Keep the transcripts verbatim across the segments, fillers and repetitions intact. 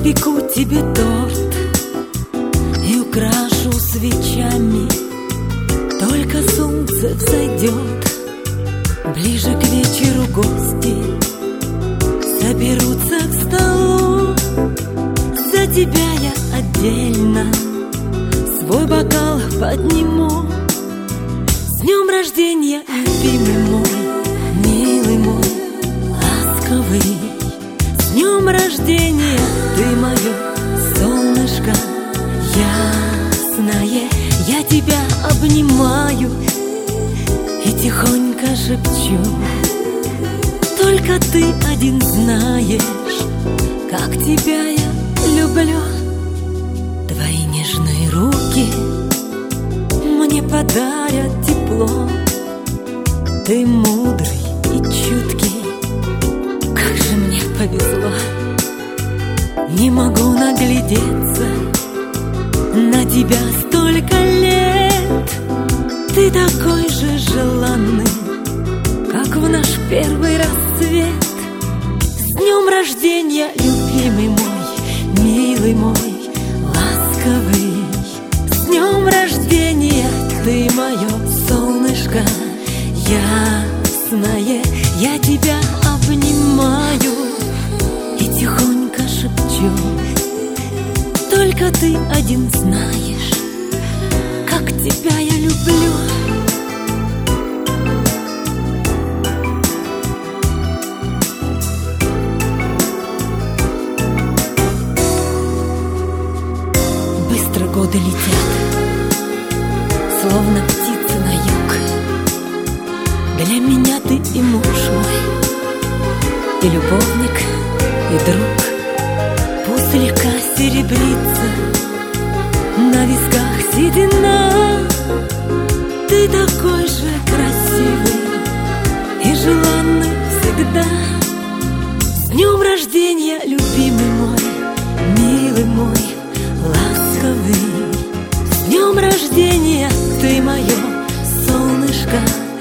Испеку тебе торт и украшу свечами. Только солнце взойдет, ближе к вечеру гости соберутся к столу. За тебя я отдельно свой бокал подниму. С днем рождения, любимый мой, милый мой, ласковый. С днем рождения, ты мое солнышко ясное. Я тебя обнимаю и тихонько шепчу: только ты один знаешь, как тебя я люблю. Твои нежные руки мне подарят тепло. Ты мудрый и чуткий, как же мне повезло. Не могу наглядеться на тебя столько лет. Ты такой же желанный, как в наш первый рассвет. С днем рождения, любимый мой, милый мой, ласковый. С днем рождения, ты мое солнышко ясное. Я тебя обнимаю и тихонько шепчу: только ты один знаешь, как тебя я люблю. Быстро годы летят, словно птицы на юг. Для меня ты и муж мой, и любовник, и друг. Пусть река серебрится, на висках седина. Ты такой же красивый и желанный всегда. С днем рождения, любимый мой, милый мой, ласковый. С днем рождения, ты мое солнышко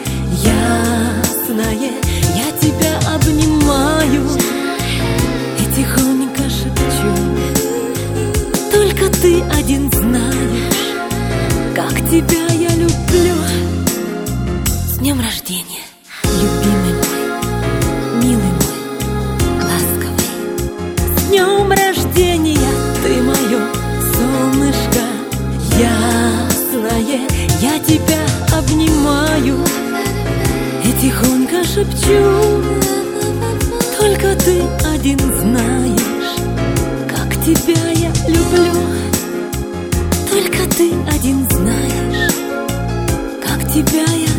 ясное. Я тебя обнимаю и тихонько шепчу: только ты один знаешь, как тебя я люблю. С днем рождения, любимый мой, милый мой, ласковый. С днем рождения, ты мое солнышко ясное. Я тебя обнимаю и тихонько шепчу: только ты один знаешь, как тебя я люблю. Только ты один знаешь, как тебя я